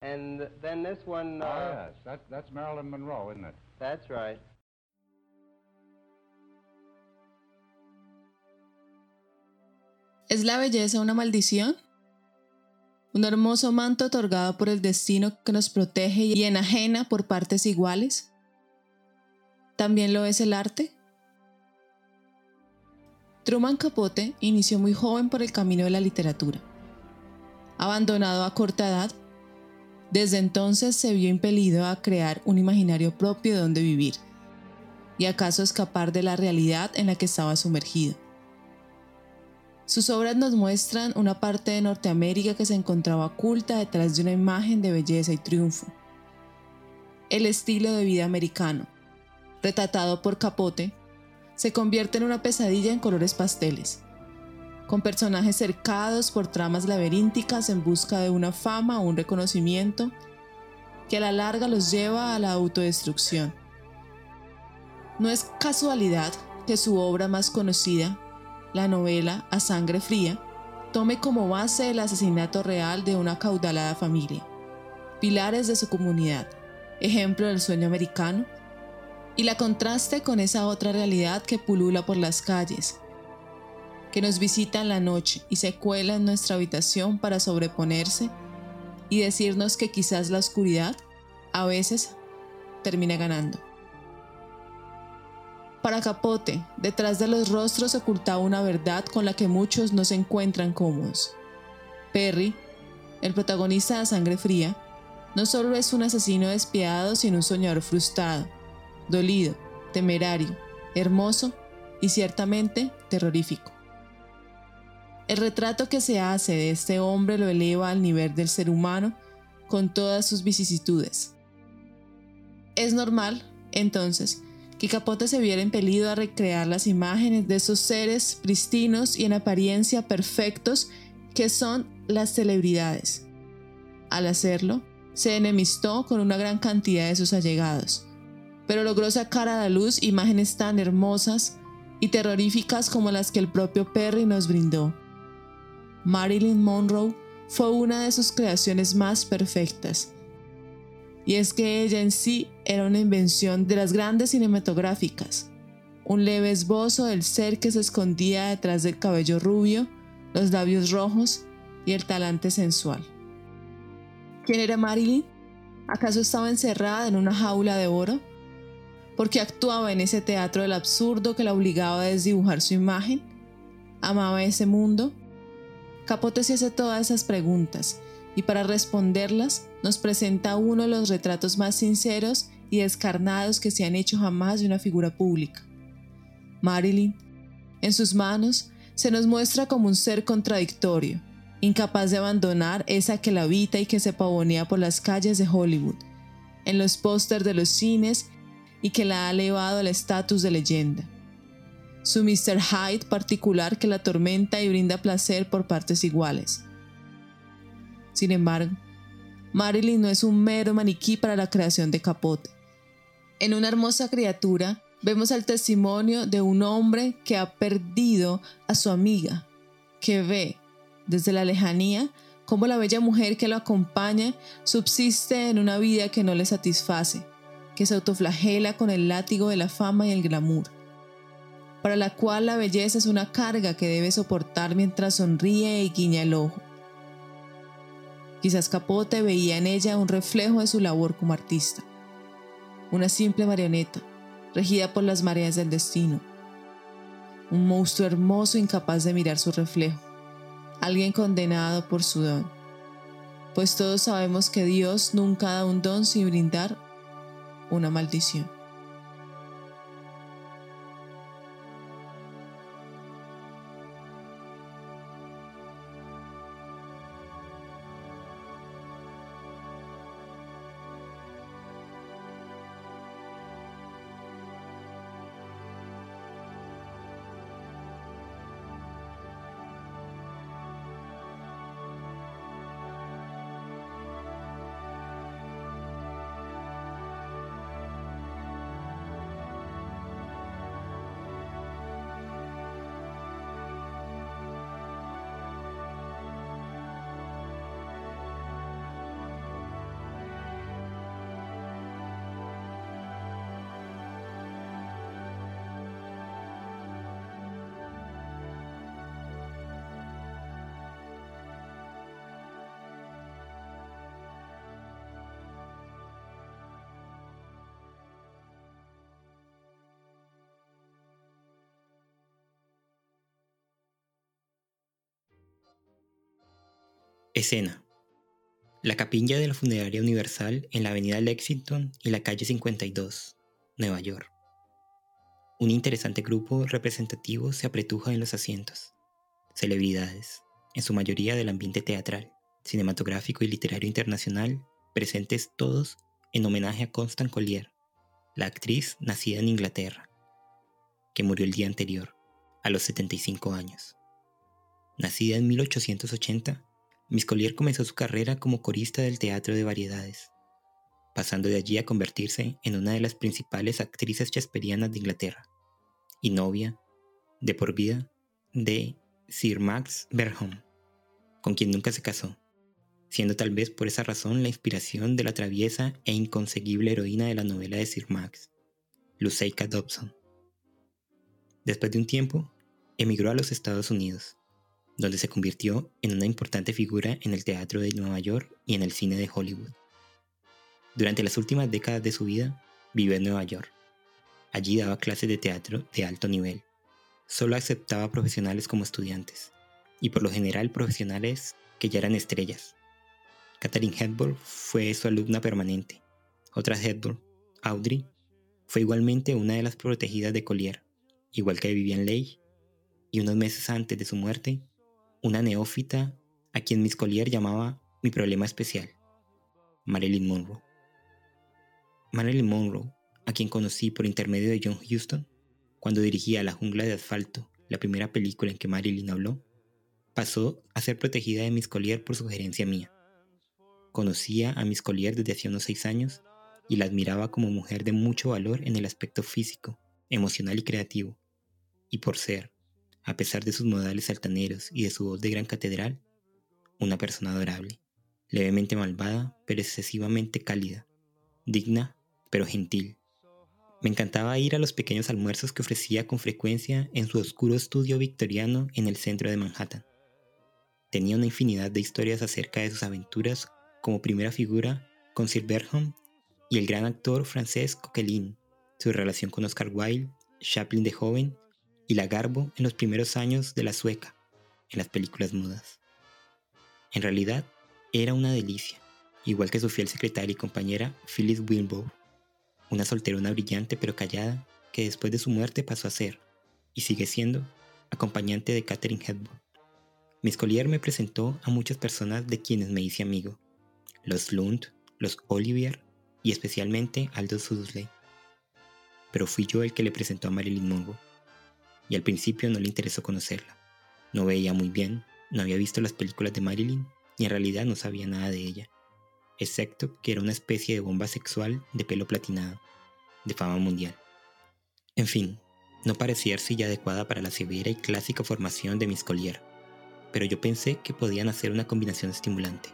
And then this one... yes, that's Marilyn Monroe, isn't it? That's right. ¿Es la belleza una maldición? ¿Un hermoso manto otorgado por el destino que nos protege y enajena por partes iguales? ¿También lo es el arte? Truman Capote inició muy joven por el camino de la literatura. Abandonado a corta edad, desde entonces se vio impelido a crear un imaginario propio donde vivir y acaso escapar de la realidad en la que estaba sumergido. Sus obras nos muestran una parte de Norteamérica que se encontraba oculta detrás de una imagen de belleza y triunfo. El estilo de vida americano, retratado por Capote, se convierte en una pesadilla en colores pasteles, con personajes cercados por tramas laberínticas en busca de una fama o un reconocimiento que a la larga los lleva a la autodestrucción. No es casualidad que su obra más conocida, la novela A Sangre Fría, tome como base el asesinato real de una acaudalada familia, pilares de su comunidad, ejemplo del sueño americano, y la contraste con esa otra realidad que pulula por las calles, que nos visita en la noche y se cuela en nuestra habitación para sobreponerse y decirnos que quizás la oscuridad, a veces, termina ganando. Para Capote, detrás de los rostros se ocultaba una verdad con la que muchos no se encuentran cómodos. Perry, el protagonista de A Sangre Fría, no solo es un asesino despiadado, sino un soñador frustrado, dolido, temerario, hermoso y ciertamente terrorífico. El retrato que se hace de este hombre lo eleva al nivel del ser humano con todas sus vicisitudes. Es normal, entonces, que Capote se viera impelido a recrear las imágenes de esos seres pristinos y en apariencia perfectos que son las celebridades. Al hacerlo, se enemistó con una gran cantidad de sus allegados, pero logró sacar a la luz imágenes tan hermosas y terroríficas como las que el propio Perry nos brindó. Marilyn Monroe fue una de sus creaciones más perfectas. Y es que ella en sí era una invención de las grandes cinematográficas, un leve esbozo del ser que se escondía detrás del cabello rubio, los labios rojos y el talante sensual. ¿Quién era Marilyn? ¿Acaso estaba encerrada en una jaula de oro? ¿Por qué actuaba en ese teatro del absurdo que la obligaba a desdibujar su imagen? ¿Amaba ese mundo? Capote se hace todas esas preguntas, y para responderlas nos presenta uno de los retratos más sinceros y descarnados que se han hecho jamás de una figura pública. Marilyn, en sus manos, se nos muestra como un ser contradictorio, incapaz de abandonar esa que la habita y que se pavonea por las calles de Hollywood, en los pósters de los cines y que la ha elevado al estatus de leyenda. Su Mr. Hyde particular que la atormenta y brinda placer por partes iguales. Sin embargo, Marilyn no es un mero maniquí para la creación de Capote. En una hermosa criatura vemos el testimonio de un hombre que ha perdido a su amiga, que ve, desde la lejanía, cómo la bella mujer que lo acompaña subsiste en una vida que no le satisface, que se autoflagela con el látigo de la fama y el glamour, para la cual la belleza es una carga que debe soportar mientras sonríe y guiña el ojo. Quizás Capote veía en ella un reflejo de su labor como artista, una simple marioneta, regida por las mareas del destino, un monstruo hermoso incapaz de mirar su reflejo, alguien condenado por su don, pues todos sabemos que Dios nunca da un don sin brindar una maldición. Escena: la capilla de la Funeraria Universal en la avenida Lexington y la calle 52, Nueva York. Un interesante grupo representativo se apretuja en los asientos. Celebridades, en su mayoría del ambiente teatral, cinematográfico y literario internacional, presentes todos en homenaje a Constance Collier, la actriz nacida en Inglaterra, que murió el día anterior, a los 75 años. Nacida en 1880, Miss Collier comenzó su carrera como corista del teatro de variedades, pasando de allí a convertirse en una de las principales actrices shakespearianas de Inglaterra, y novia, de por vida, de Sir Max Verhulme, con quien nunca se casó, siendo tal vez por esa razón la inspiración de la traviesa e inconseguible heroína de la novela de Sir Max, Luceika Dobson. Después de un tiempo, emigró a los Estados Unidos, donde se convirtió en una importante figura en el teatro de Nueva York y en el cine de Hollywood. Durante las últimas décadas de su vida, vivió en Nueva York. Allí daba clases de teatro de alto nivel. Solo aceptaba profesionales como estudiantes, y por lo general profesionales que ya eran estrellas. Katharine Hepburn fue su alumna permanente. Otra Hepburn, Audrey, fue igualmente una de las protegidas de Collier, igual que Vivien Leigh, y unos meses antes de su muerte, una neófita a quien Miss Collier llamaba mi problema especial, Marilyn Monroe. Marilyn Monroe, a quien conocí por intermedio de John Huston, cuando dirigía La jungla de asfalto, la primera película en que Marilyn habló, pasó a ser protegida de Miss Collier por sugerencia mía. Conocía a Miss Collier desde hacía unos 6 años y la admiraba como mujer de mucho valor en el aspecto físico, emocional y creativo, y por ser, a pesar de sus modales altaneros y de su voz de gran catedral, una persona adorable, levemente malvada pero excesivamente cálida, digna pero gentil. Me encantaba ir a los pequeños almuerzos que ofrecía con frecuencia en su oscuro estudio victoriano en el centro de Manhattan. Tenía una infinidad de historias acerca de sus aventuras como primera figura con Sir Verhulme y el gran actor francés Coquelin, su relación con Oscar Wilde, Chaplin de joven y la Garbo en los primeros años de la Sueca, en las películas mudas. En realidad, era una delicia, igual que su fiel secretaria y compañera Phyllis Wilbur, una solterona brillante pero callada que después de su muerte pasó a ser, y sigue siendo, acompañante de Katharine Hepburn. Miss Collier me presentó a muchas personas de quienes me hice amigo, los Lund, los Olivier y especialmente Aldous Huxley. Pero fui yo el que le presentó a Marilyn Monroe, y al principio no le interesó conocerla. No veía muy bien, no había visto las películas de Marilyn y en realidad no sabía nada de ella, excepto que era una especie de bomba sexual de pelo platinado, de fama mundial. En fin, no parecía arcilla adecuada para la severa y clásica formación de Miss Collier, pero yo pensé que podían hacer una combinación estimulante.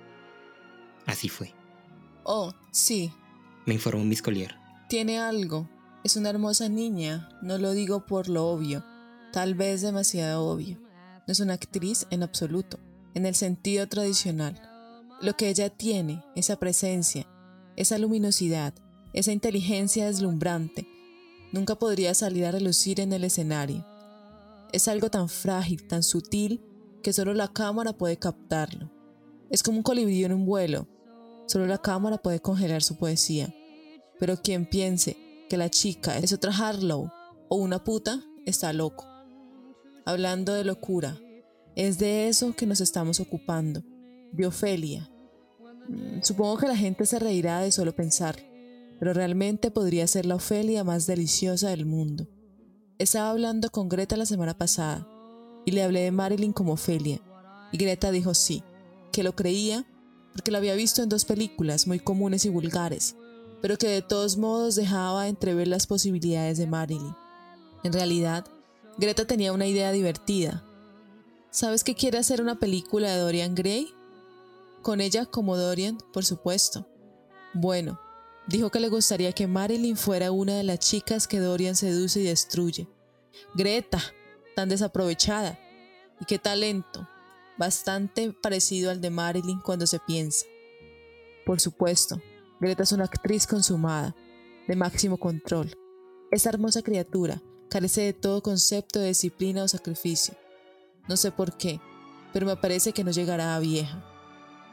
Así fue. Oh, sí, Me informó Miss Collier. tiene algo. Es una hermosa niña, no lo digo por lo obvio, tal vez demasiado obvio. No es una actriz en absoluto, en el sentido tradicional. Lo que ella tiene, esa presencia, esa luminosidad, esa inteligencia deslumbrante, nunca podría salir a relucir en el escenario. Es algo tan frágil, tan sutil, que solo la cámara puede captarlo. Es como un colibrí en un vuelo, solo la cámara puede congelar su poesía. Pero quien piense que la chica es otra Harlow o una puta, está loco. Hablando de locura, es de eso que nos estamos ocupando, de Ofelia. Supongo que la gente se reirá de solo pensar, pero realmente podría ser la Ofelia más deliciosa del mundo. Estaba hablando con Greta la semana pasada y le hablé de Marilyn como Ofelia, y Greta dijo sí, que lo creía porque la había visto en 2 películas muy comunes y vulgares, pero que de todos modos dejaba entrever las posibilidades de Marilyn. En realidad, Greta tenía una idea divertida. ¿Sabes que quiere hacer una película de Dorian Gray? Con ella como Dorian, por supuesto. Bueno, dijo que le gustaría que Marilyn fuera una de las chicas que Dorian seduce y destruye. Greta, tan desaprovechada. Y qué talento, bastante parecido al de Marilyn cuando se piensa. Por supuesto, Greta es una actriz consumada, de máximo control. Esa hermosa criatura carece de todo concepto de disciplina o sacrificio. No sé por qué, pero me parece que no llegará a vieja.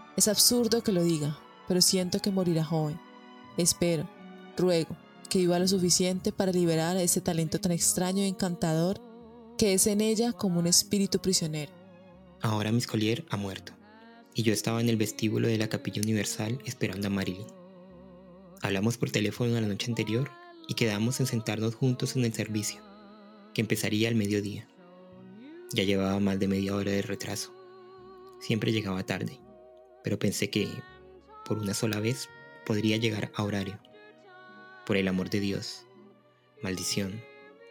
Es absurdo que lo diga, pero siento que morirá joven. Espero, ruego, que viva lo suficiente para liberar a ese talento tan extraño y encantador que es en ella como un espíritu prisionero. Ahora Miss Collier ha muerto, y yo estaba en el vestíbulo de la Capilla Universal esperando a Marilyn. Hablamos por teléfono la noche anterior y quedamos en sentarnos juntos en el servicio, que empezaría al mediodía. Ya llevaba más de media hora de retraso. Siempre llegaba tarde, pero pensé que, por una sola vez, podría llegar a horario. Por el amor de Dios. Maldición.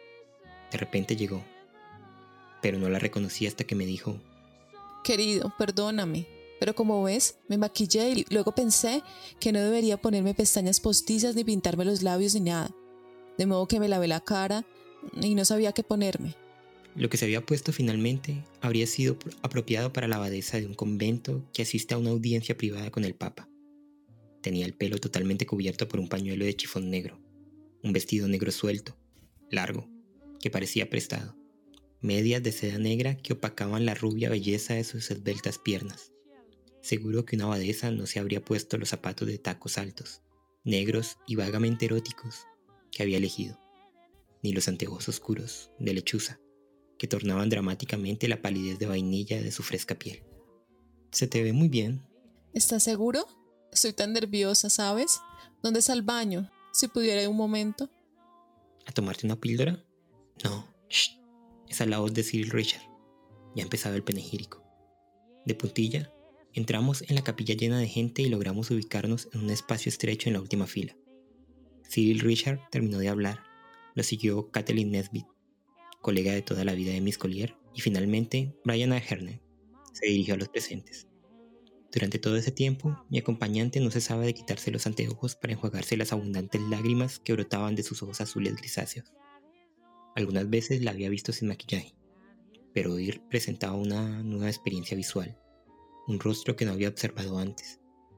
De repente llegó, pero no la reconocí hasta que me dijo: Querido, perdóname, pero como ves, me maquillé y luego pensé que no debería ponerme pestañas postizas ni pintarme los labios ni nada. De modo que me lavé la cara y no sabía qué ponerme. Lo que se había puesto finalmente habría sido apropiado para la abadesa de un convento que asiste a una audiencia privada con el Papa. Tenía el pelo totalmente cubierto por un pañuelo de chifón negro, un vestido negro suelto, largo, que parecía prestado, medias de seda negra que opacaban la rubia belleza de sus esbeltas piernas. Seguro que una abadesa no se habría puesto los zapatos de tacos altos, negros y vagamente eróticos que había elegido, ni los anteojos oscuros de lechuza, que tornaban dramáticamente la palidez de vainilla de su fresca piel. Se te ve muy bien. ¿Estás seguro? Estoy tan nerviosa, ¿sabes? ¿Dónde está el baño? Si pudiera un momento. ¿A tomarte una píldora? No, shh. Esa es la voz de Cyril Richard. Ya empezaba el panegírico. De puntilla, entramos en la capilla llena de gente y logramos ubicarnos en un espacio estrecho en la última fila. Cyril Richard terminó de hablar. Lo siguió Kathleen Nesbitt, colega de toda la vida de Miss Collier, y finalmente Brian Aherne se dirigió a los presentes. Durante todo ese tiempo, mi acompañante no cesaba de quitarse los anteojos para enjuagarse las abundantes lágrimas que brotaban de sus ojos azules grisáceos. Algunas veces la había visto sin maquillaje, pero hoy presentaba una nueva experiencia visual, un rostro que no había observado antes,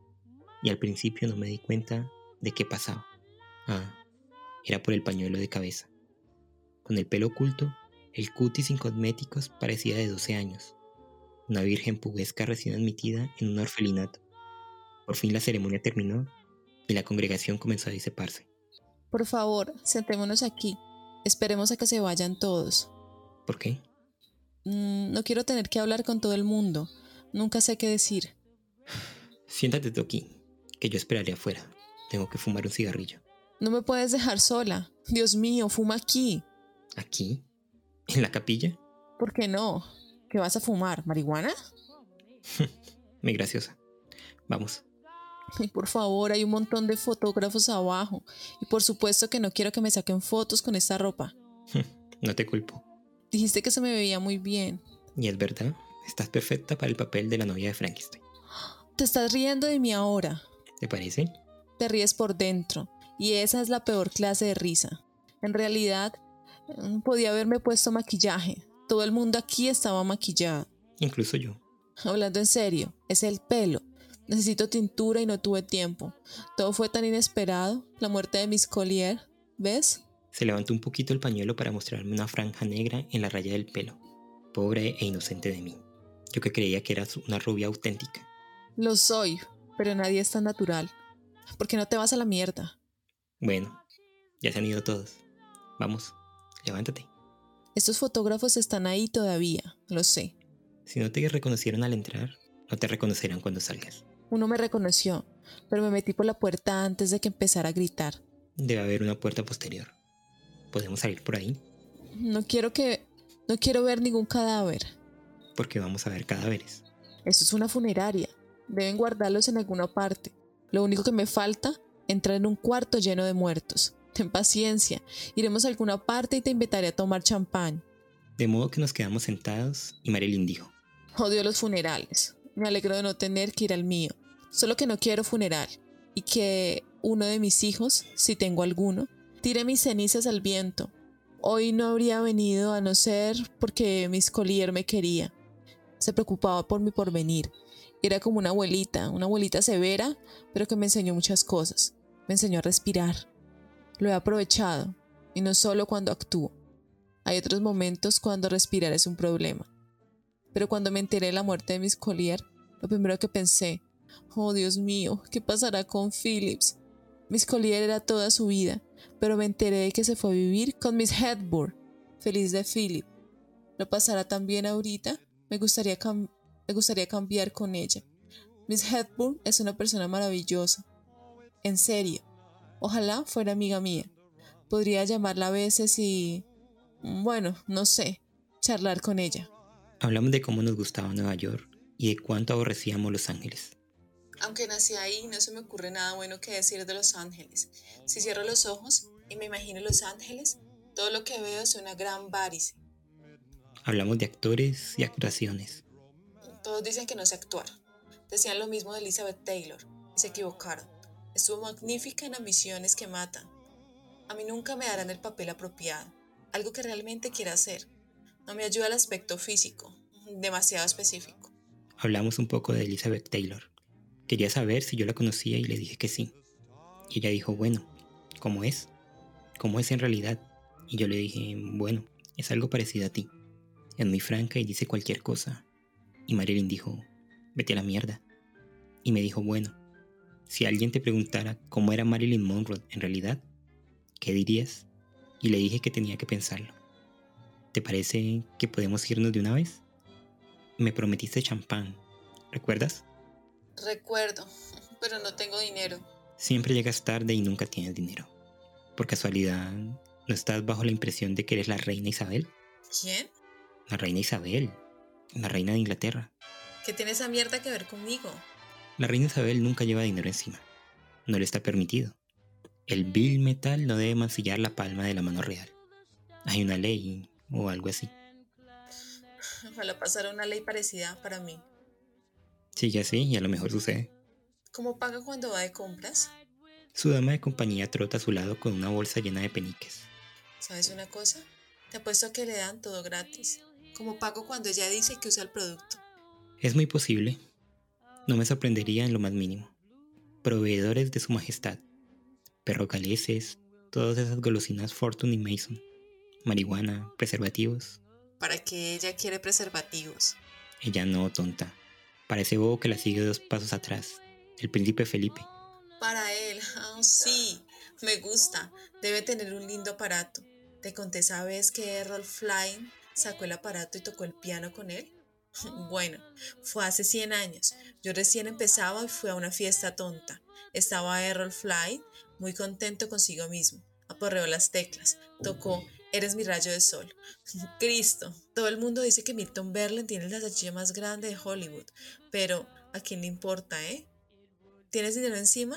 y al principio no me di cuenta de qué pasaba. Era por el pañuelo de cabeza. Con el pelo oculto, el cutis sin cosméticos parecía de 12 años, una virgen pubesca recién admitida en un orfelinato. Por fin la ceremonia terminó y la congregación comenzó a disiparse. Por favor, sentémonos aquí. Esperemos a que se vayan todos. ¿Por qué? No quiero tener que hablar con todo el mundo. Nunca sé qué decir. Siéntate tú aquí, que yo esperaré afuera. Tengo que fumar un cigarrillo. No me puedes dejar sola. Dios mío, fuma aquí. ¿Aquí? ¿En la capilla? ¿Por qué no? ¿Qué vas a fumar? ¿Marihuana? Muy graciosa. Vamos. Y por favor, hay un montón de fotógrafos abajo. Y por supuesto que no quiero que me saquen fotos con esta ropa. No te culpo. Dijiste que se me veía muy bien. Y es verdad, estás perfecta para el papel de la novia de Frankenstein. Te estás riendo de mí ahora. ¿Te parece? Te ríes por dentro. Y esa es la peor clase de risa. En realidad, podía haberme puesto maquillaje. Todo el mundo aquí estaba maquillado. Incluso yo. Hablando en serio, es el pelo. Necesito tintura y no tuve tiempo. Todo fue tan inesperado. La muerte de Miss Collier, ¿ves? Se levantó un poquito el pañuelo para mostrarme una franja negra en la raya del pelo. Pobre e inocente de mí. Yo que creía que eras una rubia auténtica. Lo soy, pero nadie es tan natural. ¿Por qué no te vas a la mierda? Bueno, ya se han ido todos. Vamos, levántate. Estos fotógrafos están ahí todavía, lo sé. Si no te reconocieron al entrar, no te reconocerán cuando salgas. Uno me reconoció, pero me metí por la puerta antes de que empezara a gritar. Debe haber una puerta posterior. ¿Podemos salir por ahí? No quiero ver ningún cadáver. Porque vamos a ver cadáveres. Esto es una funeraria. Deben guardarlos en alguna parte. Lo único que me falta, entrar en un cuarto lleno de muertos. Ten paciencia. Iremos a alguna parte y te invitaré a tomar champán. De modo que nos quedamos sentados y Marilyn dijo: Odio los funerales. Me alegro de no tener que ir al mío. Solo que no quiero funeral. Y que uno de mis hijos, si tengo alguno, tire mis cenizas al viento. Hoy no habría venido a no ser porque Miss Collier me quería. Se preocupaba por mi porvenir. Era como una abuelita severa, pero que me enseñó muchas cosas. Me enseñó a respirar. Lo he aprovechado, y no solo cuando actúo. Hay otros momentos cuando respirar es un problema. Pero cuando me enteré de la muerte de Miss Collier, lo primero que pensé, Oh, Dios mío, ¿qué pasará con Phillips? Miss Collier era toda su vida, pero me enteré de que se fue a vivir con Miss Hepburn. Feliz de Philip. ¿Lo pasará también ahorita? Me gustaría cambiar con ella. Miss Hepburn es una persona maravillosa. En serio. Ojalá fuera amiga mía. Podría llamarla a veces y... bueno, no sé, charlar con ella. Hablamos de cómo nos gustaba Nueva York y de cuánto aborrecíamos Los Ángeles. Aunque nací ahí, no se me ocurre nada bueno que decir de Los Ángeles. Si cierro los ojos y me imagino Los Ángeles, todo lo que veo es una gran varice. Hablamos de actores y actuaciones. Todos dicen que no sé actuar. Decían lo mismo de Elizabeth Taylor y se equivocaron. Estuvo magnífica en Ambiciones que matan. A mí nunca me darán el papel apropiado, algo que realmente quiera hacer. No me ayuda el aspecto físico, demasiado específico. Hablamos un poco de Elizabeth Taylor. Quería saber si yo la conocía y le dije que sí. Y ella dijo, bueno, ¿cómo es? ¿Cómo es en realidad? Y yo le dije, bueno, es algo parecido a ti. Es muy franca y dice cualquier cosa. Y Marilyn dijo, vete a la mierda. Y me dijo, bueno, si alguien te preguntara cómo era Marilyn Monroe en realidad, ¿qué dirías? Y le dije que tenía que pensarlo. ¿Te parece que podemos irnos de una vez? Me prometiste champán, ¿recuerdas? Recuerdo, pero no tengo dinero. Siempre llegas tarde y nunca tienes dinero. ¿Por casualidad no estás bajo la impresión de que eres la reina Isabel? ¿Quién? La reina Isabel, la reina de Inglaterra. ¿Qué tiene esa mierda que ver conmigo? La reina Isabel nunca lleva dinero encima. No le está permitido. El vil metal no debe mancillar la palma de la mano real. Hay una ley o algo así. Ojalá pasara una ley parecida para mí. Sigue así y a lo mejor sucede. ¿Cómo paga cuando va de compras? Su dama de compañía trota a su lado con una bolsa llena de peniques. ¿Sabes una cosa? Te apuesto a que le dan todo gratis. Como pago cuando ella dice que usa el producto. Es muy posible. No me sorprendería en lo más mínimo. Proveedores de su majestad. Perros galeses, todas esas golosinas Fortune y Mason. Marihuana, preservativos. ¿Para qué ella quiere preservativos? Ella no, tonta. Parece bobo que la sigue 2 pasos atrás. El príncipe Felipe. Para él, sí, me gusta. Debe tener un lindo aparato. ¿Te conté esa vez que Errol Flynn sacó el aparato y tocó el piano con él? Bueno, fue hace 100 años. Yo recién empezaba y fui a una fiesta tonta. Estaba Errol Flynn muy contento consigo mismo. Aporreó las teclas. Tocó Eres mi rayo de sol. Cristo, todo el mundo dice que Milton Berle tiene la salchicha más grande de Hollywood. Pero, ¿a quién le importa, eh? ¿Tienes dinero encima?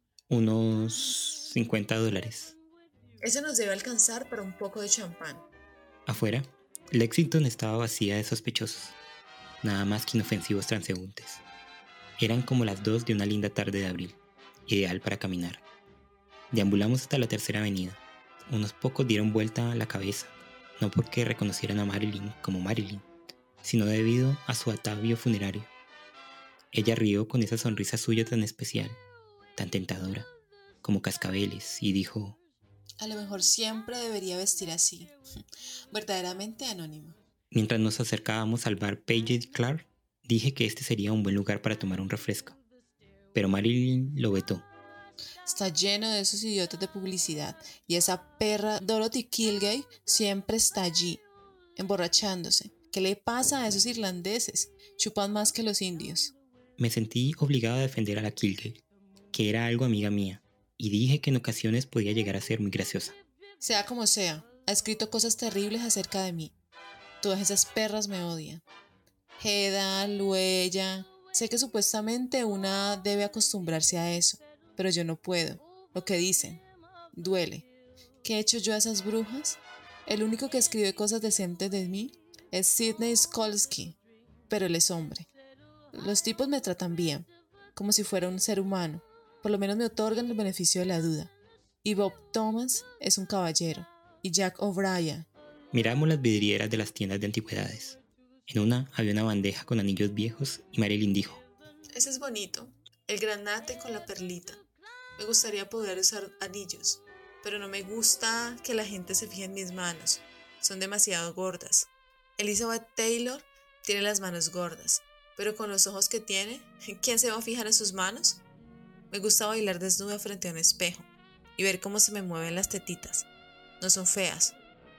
Unos $50. Eso nos debe alcanzar para un poco de champán. Afuera, Lexington estaba vacía de sospechosos. Nada más que inofensivos transeúntes. Eran como las 2 de una linda tarde de abril, ideal para caminar. Deambulamos hasta la Tercera Avenida. Unos pocos dieron vuelta a la cabeza, no porque reconocieran a Marilyn como Marilyn, sino debido a su atavío funerario. Ella rió con esa sonrisa suya tan especial, tan tentadora, como cascabeles, y dijo: A lo mejor siempre debería vestir así, verdaderamente anónimo. Mientras nos acercábamos al bar Page Clark, dije que este sería un buen lugar para tomar un refresco, pero Marilyn lo vetó. Está lleno de esos idiotas de publicidad y esa perra Dorothy Kilgay siempre está allí, emborrachándose. ¿Qué le pasa a esos irlandeses? Chupan más que los indios. Me sentí obligado a defender a la Kilgay, que era algo amiga mía, y dije que en ocasiones podía llegar a ser muy graciosa. Sea como sea, ha escrito cosas terribles acerca de mí. Todas esas perras me odian. Hedda, Luella... Sé que supuestamente una debe acostumbrarse a eso, pero yo no puedo. Lo que dicen, duele. ¿Qué he hecho yo a esas brujas? El único que escribe cosas decentes de mí es Sidney Skolsky, pero él es hombre. Los tipos me tratan bien, como si fuera un ser humano. Por lo menos me otorgan el beneficio de la duda. Y Bob Thomas es un caballero. Y Jack O'Brien. Miramos las vidrieras de las tiendas de antigüedades. En una había una bandeja con anillos viejos y Marilyn dijo: Ese es bonito, el granate con la perlita. Me gustaría poder usar anillos, pero no me gusta que la gente se fije en mis manos. Son demasiado gordas. Elizabeth Taylor tiene las manos gordas. Pero con los ojos que tiene, ¿quién se va a fijar en sus manos? Me gusta bailar desnuda frente a un espejo y ver cómo se me mueven las tetitas. No son feas.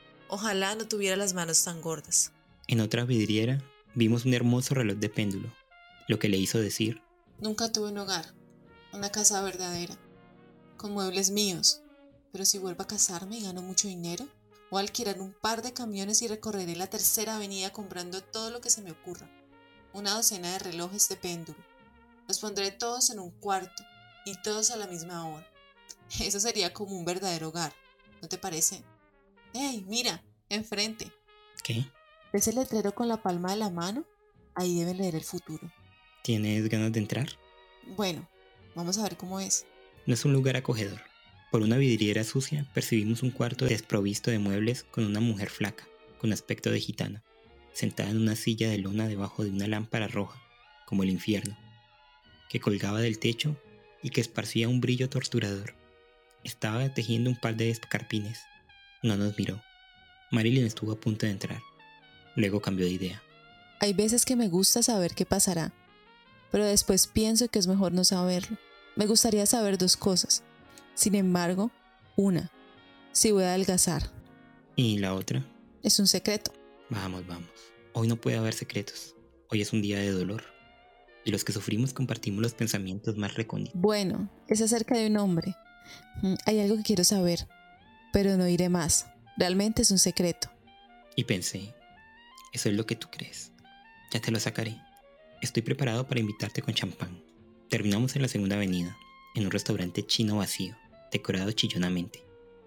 Ojalá no tuviera las manos tan gordas. En otra vidriera vimos un hermoso reloj de péndulo, lo que le hizo decir: Nunca tuve un hogar, una casa verdadera, con muebles míos. Pero si vuelvo a casarme y gano mucho dinero, voy a alquilar un par de camiones y recorreré la Tercera Avenida comprando todo lo que se me ocurra. Una docena de relojes de péndulo. Los pondré todos en un cuarto y todos a la misma hora. Eso sería como un verdadero hogar, ¿no te parece? ¡Ey, mira! Enfrente. ¿Qué? ¿Ves el letrero con la palma de la mano? Ahí debe leer el futuro. ¿Tienes ganas de entrar? Bueno, vamos a ver cómo es. No es un lugar acogedor. Por una vidriera sucia percibimos un cuarto desprovisto de muebles con una mujer flaca, con aspecto de gitana, sentada en una silla de lona debajo de una lámpara roja, como el infierno, que colgaba del techo y que esparcía un brillo torturador. Estaba tejiendo un par de escarpines. No nos miró. Marilyn estuvo a punto de entrar. Luego cambió de idea. Hay veces que me gusta saber qué pasará, pero después pienso que es mejor no saberlo. Me gustaría saber dos cosas. Sin embargo, una, si voy a adelgazar. ¿Y la otra? Es un secreto. Vamos. Hoy no puede haber secretos. Hoy es un día de dolor. Y los que sufrimos compartimos los pensamientos más recónditos. Bueno, es acerca de un hombre. Hay algo que quiero saber, pero no diré más. Realmente es un secreto. Y pensé, eso es lo que tú crees. Ya te lo sacaré. Estoy preparado para invitarte con champán. Terminamos en la Segunda Avenida, en un restaurante chino vacío, decorado chillonamente.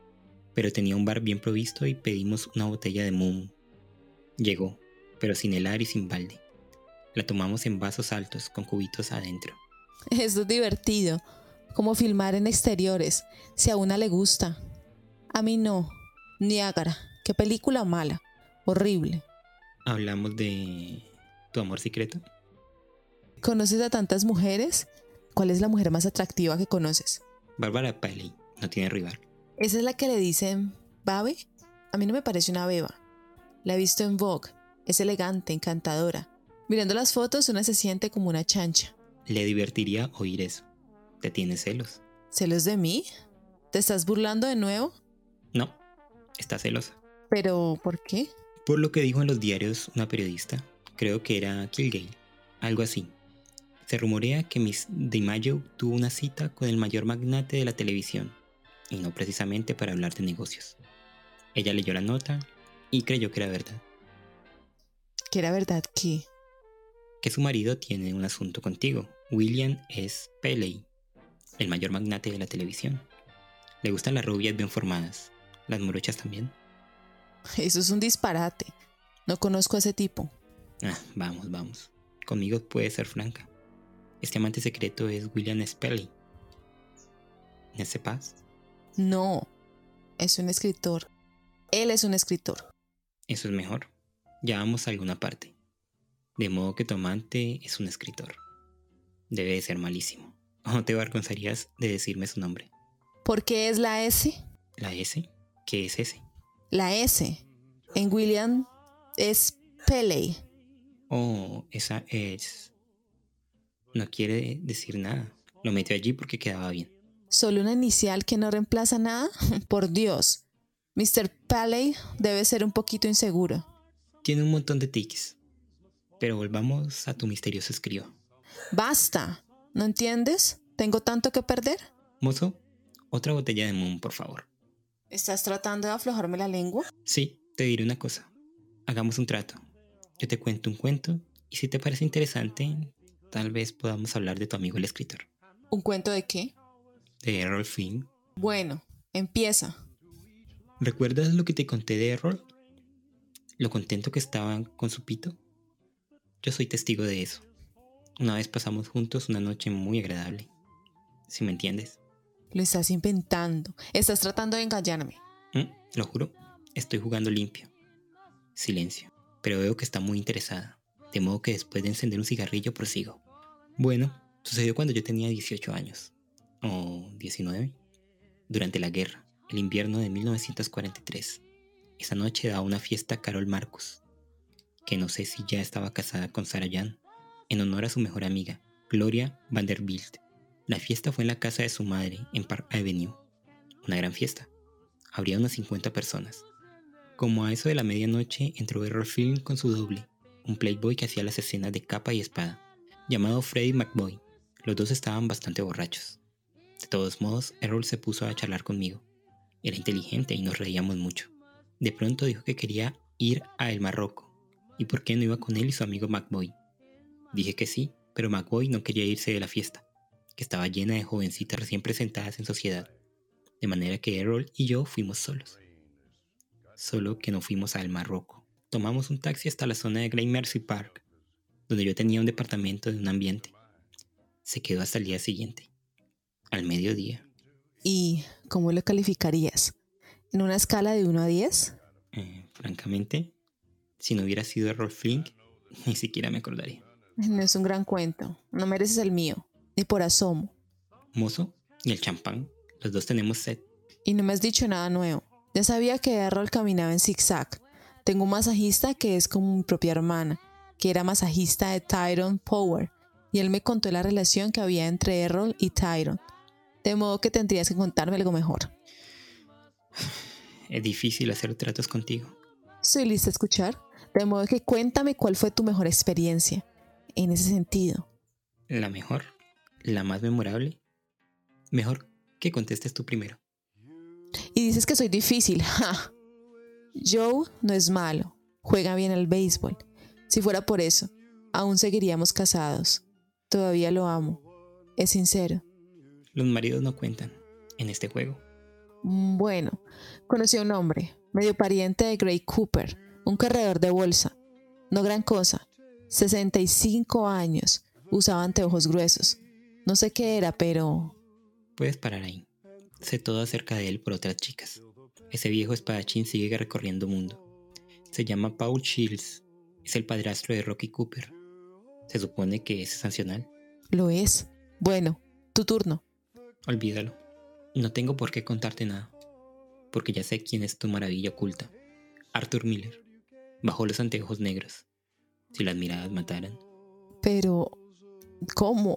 Pero tenía un bar bien provisto y pedimos una botella de Moon. Llegó, pero sin helar y sin balde. La tomamos en vasos altos con cubitos adentro. Esto es divertido, como filmar en exteriores, si a una le gusta. A mí no. Niágara, qué película mala, horrible. Hablamos de tu amor secreto. ¿Conoces a tantas mujeres? ¿Cuál es la mujer más atractiva que conoces? Bárbara Paley, no tiene rival. ¿Esa es la que le dicen babe? A mí no me parece una beba. La he visto en Vogue. Es elegante, encantadora. Mirando las fotos una se siente como una chancha. Le divertiría oír eso. ¿Te tienes celos? ¿Celos de mí? ¿Te estás burlando de nuevo? No, está celosa. ¿Pero por qué? Por lo que dijo en los diarios una periodista, creo que era Kilgale, algo así. Se rumorea que Miss DiMaggio tuvo una cita con el mayor magnate de la televisión, y no precisamente para hablar de negocios. Ella leyó la nota y creyó que era verdad. ¿Que era verdad qué? Que su marido tiene un asunto contigo. William S. Paley, el mayor magnate de la televisión. Le gustan las rubias bien formadas, las morochas también. Eso es un disparate. No conozco a ese tipo. Vamos. Conmigo puedes ser franca. Este amante secreto es William S. Paley. ¿No sepas? No, es un escritor. Él es un escritor. Eso es mejor. Ya vamos a alguna parte. De modo que tu amante es un escritor. Debe de ser malísimo. ¿O no te avergonzarías de decirme su nombre? ¿Por qué es la S? ¿La S? ¿Qué es ese? La S. En William es Paley. Oh, esa es... No quiere decir nada. Lo metió allí porque quedaba bien. ¿Solo una inicial que no reemplaza nada? Por Dios. Mr. Paley debe ser un poquito inseguro. Tiene un montón de tics. Pero volvamos a tu misterioso escribo. ¡Basta! ¿No entiendes? ¿Tengo tanto que perder? Mozo, otra botella de Moon, por favor. ¿Estás tratando de aflojarme la lengua? Sí, te diré una cosa. Hagamos un trato. Yo te cuento un cuento y si te parece interesante, tal vez podamos hablar de tu amigo el escritor. ¿Un cuento de qué? De Errol Flynn. Bueno, empieza. ¿Recuerdas lo que te conté de Errol? Lo contento que estaba con su pito. Yo soy testigo de eso. Una vez pasamos juntos una noche muy agradable. Si me entiendes. Lo estás inventando. Estás tratando de engañarme. Lo juro, estoy jugando limpio. Silencio. Pero veo que está muy interesada. De modo que después de encender un cigarrillo prosigo. Bueno, sucedió cuando yo tenía 18 años. O 19. Durante la guerra, el invierno de 1943. Esa noche daba una fiesta Carol Marcus, que no sé si ya estaba casada con Sarah Jane. en honor a su mejor amiga, Gloria Vanderbilt. La fiesta fue en la casa de su madre, en Park Avenue. Una gran fiesta. Habría unas 50 personas. Como a eso de la medianoche entró Errol Flynn con su doble, un playboy que hacía las escenas de capa y espada, llamado Freddie McBoy. Los dos estaban bastante borrachos. De todos modos, Errol se puso a charlar conmigo. Era inteligente y nos reíamos mucho. De pronto dijo que quería ir a El Marroco, y por qué no iba con él y su amigo McBoy. Dije que sí, pero McBoy no quería irse de la fiesta, que estaba llena de jovencitas recién presentadas en sociedad, de manera que Errol y yo fuimos solos. Solo que no fuimos a El Marroco. Tomamos un taxi hasta la zona de Gramercy Park, donde yo tenía un departamento de un ambiente. Se quedó hasta el día siguiente, al mediodía. ¿Y cómo lo calificarías? ¿En una escala de 1 a 10? Francamente, si no hubiera sido Errol Flynn, ni siquiera me acordaría. No es un gran cuento. No mereces el mío, ni por asomo. Mozo y el champán, los dos tenemos sed. Y no me has dicho nada nuevo. Ya sabía que Errol caminaba en zigzag. Tengo un masajista que es como mi propia hermana, que era masajista de Tyrone Power, y él me contó la relación que había entre Errol y Tyrone. De modo que tendrías que contarme algo mejor. Es difícil hacer tratos contigo. Estoy lista a escuchar. De modo que cuéntame cuál fue tu mejor experiencia en ese sentido. La mejor, la más memorable. Mejor que contestes tú primero. Y dices que soy difícil. ¡Ja! Joe no es malo. Juega bien al béisbol. Si fuera por eso, aún seguiríamos casados. Todavía lo amo. Es sincero. Los maridos no cuentan en este juego. Bueno, conocí a un hombre, medio pariente de Gray Cooper, un corredor de bolsa. No gran cosa. 65 años. Usaba anteojos gruesos. No sé qué era, pero... Puedes parar ahí. Sé todo acerca de él por otras chicas. Ese viejo espadachín sigue recorriendo mundo. Se llama Paul Shields. Es el padrastro de Rocky Cooper. Se supone que es sancional. Lo es. Bueno, tu turno. Olvídalo. No tengo por qué contarte nada. Porque ya sé quién es tu maravilla oculta. Arthur Miller. Bajo los anteojos negros. Si las miradas mataran. Pero... ¿cómo?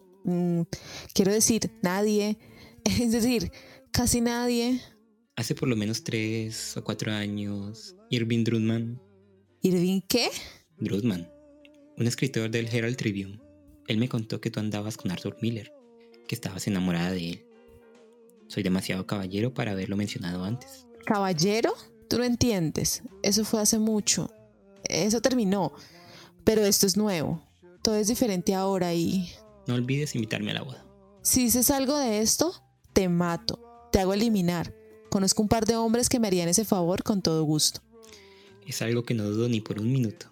Quiero decir, nadie... Es decir, casi nadie... Hace por lo menos 3 o 4 años, Irving Drudman... ¿Irving qué? Drudman, un escritor del Herald Tribune. Él me contó que tú andabas con Arthur Miller, que estabas enamorada de él. Soy demasiado caballero para haberlo mencionado antes. ¿Caballero? Tú no entiendes. Eso fue hace mucho. Eso terminó. Pero esto es nuevo. Todo es diferente ahora y... No olvides invitarme a la boda. Si dices algo de esto, te mato. Te hago eliminar. Conozco un par de hombres que me harían ese favor con todo gusto. Es algo que no dudo ni por un minuto.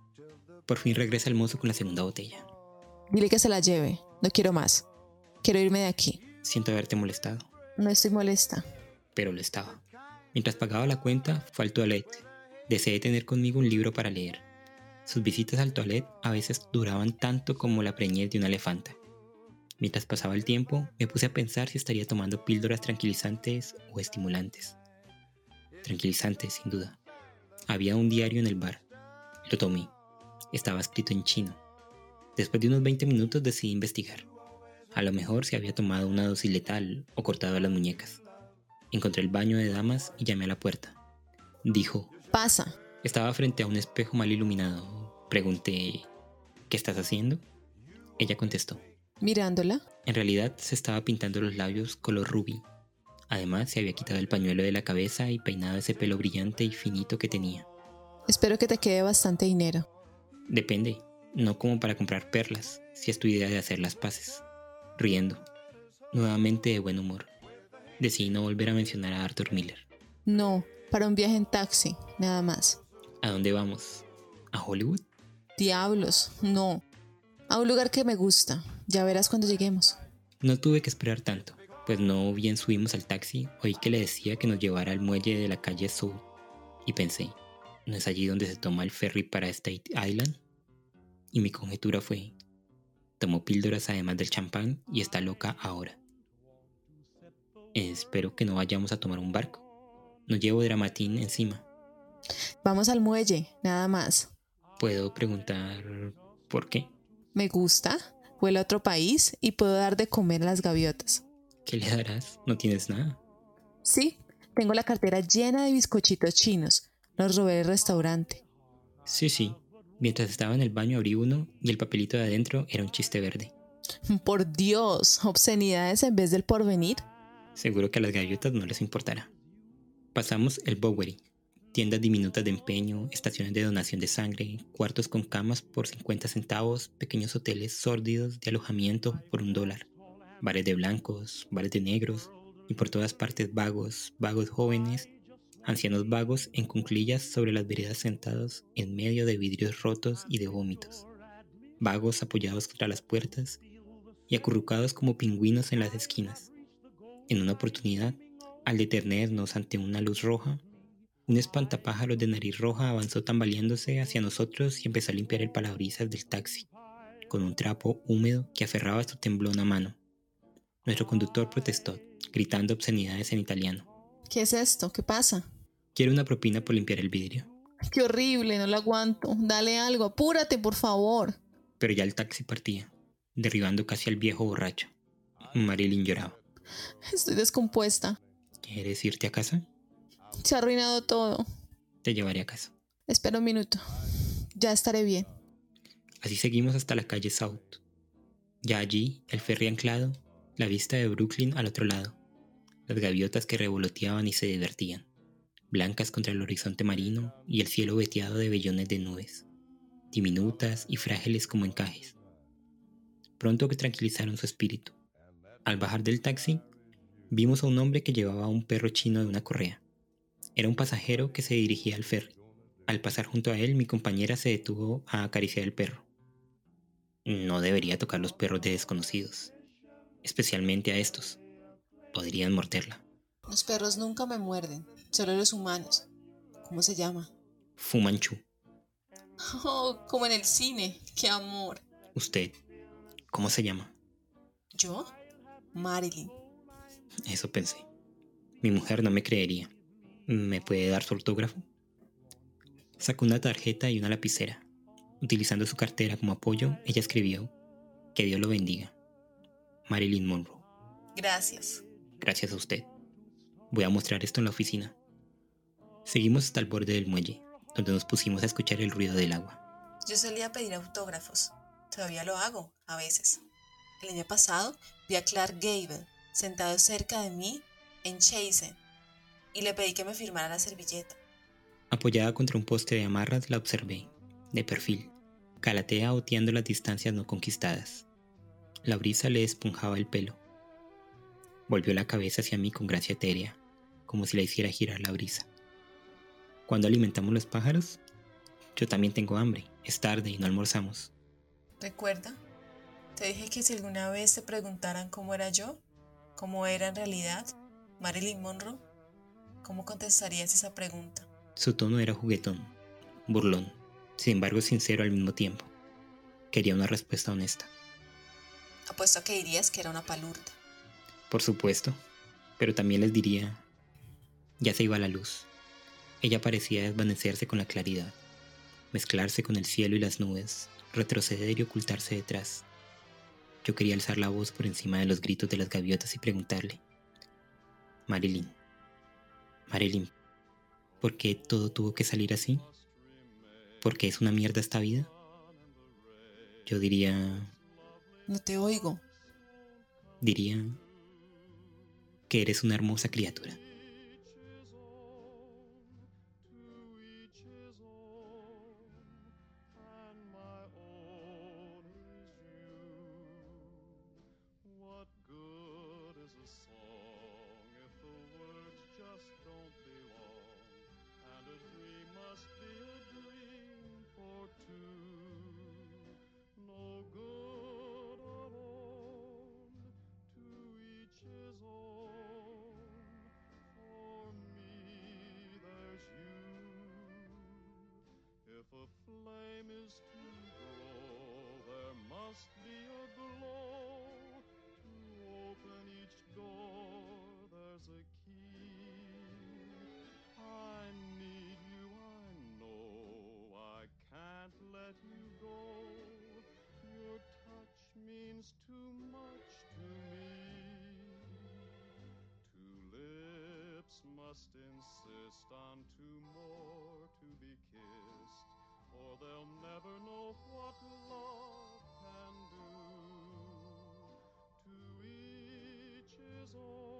Por fin regresa el mozo con la segunda botella. Dile que se la lleve. No quiero más. Quiero irme de aquí. Siento haberte molestado. No estoy molesta. Pero lo estaba. Mientras pagaba la cuenta, fue al toilet. Deseé tener conmigo un libro para leer. Sus visitas al toilet a veces duraban tanto como la preñez de una elefanta. Mientras pasaba el tiempo, me puse a pensar si estaría tomando píldoras tranquilizantes o estimulantes. Tranquilizantes, sin duda. Había un diario en el bar. Lo tomé. Estaba escrito en chino. Después de unos 20 minutos decidí investigar. A lo mejor se había tomado una dosis letal o cortado las muñecas. Encontré el baño de damas y llamé a la puerta. Dijo: Pasa. Estaba frente a un espejo mal iluminado. Pregunté: ¿qué estás haciendo? Ella contestó: Mirándola. En realidad se estaba pintando los labios color rubí. Además se había quitado el pañuelo de la cabeza y peinado ese pelo brillante y finito que tenía. Espero que te quede bastante dinero. Depende, no como para comprar perlas, si es tu idea de hacer las paces. Riendo, nuevamente de buen humor, decidí no volver a mencionar a Arthur Miller. No, para un viaje en taxi, nada más. ¿A dónde vamos? ¿A Hollywood? Diablos, no. A un lugar que me gusta. Ya verás cuando lleguemos. No tuve que esperar tanto, pues no bien subimos al taxi, oí que le decía que nos llevara al muelle de la calle South. Y pensé, ¿no es allí donde se toma el ferry para State Island? Y mi conjetura fue: tomó píldoras además del champán y está loca ahora. Espero que no vayamos a tomar un barco. No llevo dramatín encima. Vamos al muelle, nada más. ¿Puedo preguntar por qué? Me gusta, huele a otro país y puedo dar de comer a las gaviotas. ¿Qué le darás? No tienes nada. Sí, tengo la cartera llena de bizcochitos chinos. Los robé del restaurante. Sí. Mientras estaba en el baño abrí uno y el papelito de adentro era un chiste verde. Por Dios, obscenidades en vez del porvenir. Seguro que a las gaviotas no les importará. Pasamos el Bowery. Tiendas diminutas de empeño, estaciones de donación de sangre, cuartos con camas por 50 centavos, pequeños hoteles sórdidos de alojamiento por $1, bares de blancos, bares de negros, y por todas partes vagos jóvenes, ancianos vagos en cuclillas sobre las veredas sentados en medio de vidrios rotos y de vómitos, vagos apoyados contra las puertas y acurrucados como pingüinos en las esquinas. En una oportunidad, al detenernos ante una luz roja, un espantapájaros de nariz roja avanzó tambaleándose hacia nosotros y empezó a limpiar el parabrisas del taxi, con un trapo húmedo que aferraba a su temblona mano. Nuestro conductor protestó, gritando obscenidades en italiano. ¿Qué es esto? ¿Qué pasa? Quiero una propina por limpiar el vidrio. Qué horrible, no lo aguanto. Dale algo, apúrate, por favor. Pero ya el taxi partía, derribando casi al viejo borracho. Marilyn lloraba. Estoy descompuesta. ¿Quieres irte a casa? Se ha arruinado todo. Te llevaré a casa. Espera un minuto. Ya estaré bien. Así seguimos hasta la calle South. Ya allí, el ferry anclado, la vista de Brooklyn al otro lado, las gaviotas que revoloteaban y se divertían, blancas contra el horizonte marino y el cielo veteado de vellones de nubes, diminutas y frágiles como encajes. Pronto que tranquilizaron su espíritu. Al bajar del taxi, vimos a un hombre que llevaba a un perro chino de una correa. Era un pasajero que se dirigía al ferry. Al pasar junto a él, mi compañera se detuvo a acariciar el perro. No debería tocar los perros de desconocidos, especialmente a estos. Podrían morderla. Los perros nunca me muerden, solo los humanos. ¿Cómo se llama? Fu Manchu. Oh, como en el cine. ¡Qué amor! ¿Usted? ¿Cómo se llama? ¿Yo? Marilyn. Eso pensé. Mi mujer no me creería. ¿Me puede dar su autógrafo? Sacó una tarjeta y una lapicera. Utilizando su cartera como apoyo, ella escribió: que Dios lo bendiga. Marilyn Monroe. Gracias. Gracias a usted. Voy a mostrar esto en la oficina. Seguimos hasta el borde del muelle, donde nos pusimos a escuchar el ruido del agua. Yo solía pedir autógrafos. Todavía lo hago, a veces. El año pasado vi a Clark Gable sentado cerca de mí en Chazen y le pedí que me firmara la servilleta. Apoyada contra un poste de amarras, la observé, de perfil, calatea oteando las distancias no conquistadas. La brisa le esponjaba el pelo. Volvió la cabeza hacia mí con gracia etérea, como si la hiciera girar la brisa. ¿Cuándo alimentamos los pájaros? Yo también tengo hambre. Es tarde y no almorzamos. ¿Recuerda? Te dije que si alguna vez te preguntaran cómo era yo, cómo era en realidad Marilyn Monroe, ¿cómo contestarías esa pregunta? Su tono era juguetón, burlón, sin embargo sincero al mismo tiempo. Quería una respuesta honesta. Apuesto a que dirías que era una palurda. Por supuesto, pero también les diría: ya se iba la luz. Ella parecía desvanecerse con la claridad, mezclarse con el cielo y las nubes, retroceder y ocultarse detrás. Yo quería alzar la voz por encima de los gritos de las gaviotas y preguntarle: Marilyn, ¿por qué todo tuvo que salir así? ¿Por qué es una mierda esta vida? Yo diría No te oigo. que eres una hermosa criatura. must insist on two more to be kissed, or they'll never know what love can do. To each his own.